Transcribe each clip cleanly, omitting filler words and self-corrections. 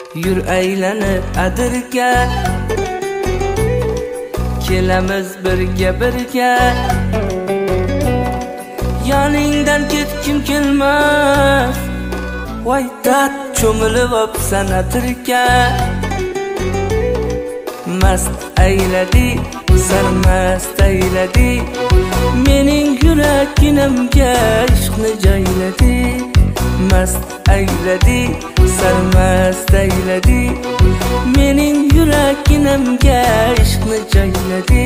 Yur aylanib adirga, kelamiz birga yoningdan ketkim kelmas. Voy dard cho'milib opsan atirga, mast ayladi, sarmast ayladi, mening yuraginimga ishqni joyladi. Mast ayladi, sarmast ayladi, mening yuraginimga ishqni joyladi.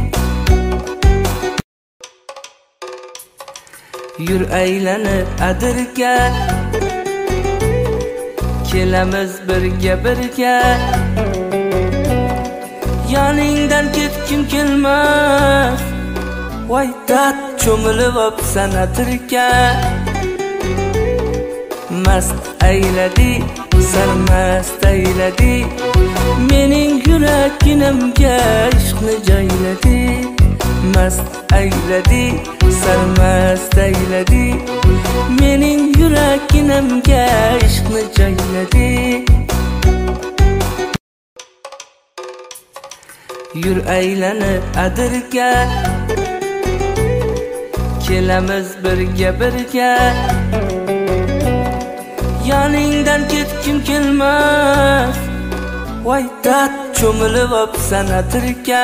Yur aylanib adirga, kelamiz birga yoningdan ketkim kelmas. Voy dard cho'milib opsan atirga, mast ayladi, sarmast ayladi, mening yuraginimga ishqni joyladi. Mast ayladi, sarmast ayladi, mening yuraginimga ishqni joyladi. Yur aylanib adirga, kelamiz birga yoningdan ketkim kelmas. Voy dard cho'milib opsan atirga,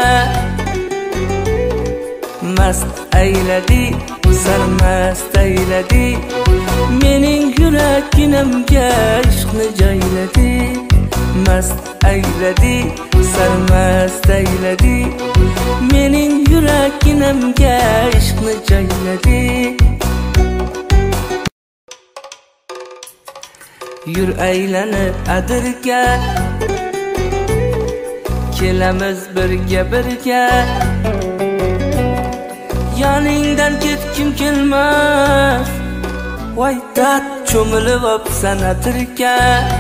mast ayladi, sarmast ayladi, mening yuraginimga ishqni joyladi. Mast ayladi, sarmast ayladi, mening yuraginimga ishqni joyladi. Yur aylanib adirga, kelamiz birga yoningdan ketkim kelmas. Voy dard cho'milib opsan atirga,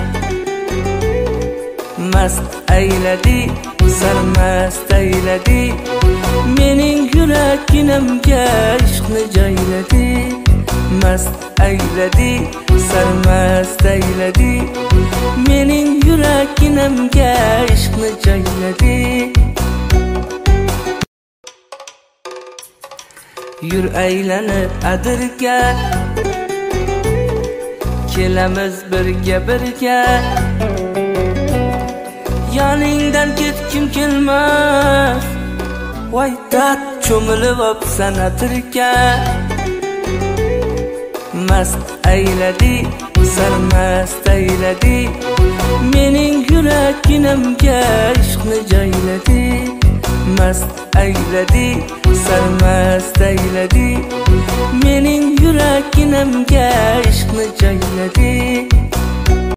mast ayladi, sarmast ayladi, mening yuraginimga ishqni joyladi. Mast ayladi, sarmast ayladi, mening yuraginimga ishqni joyladi. Yur aylanib adirga, kelamiz birga yoningdan ketkim kelmas. Voy dard cho'milib opsan atirga, mast ayladi, sarmast ayladi, mening yuraginimga ishqni joyladi. Mast ayladi, sarmast ayladi, mening yuraginimga ishqni joyladi.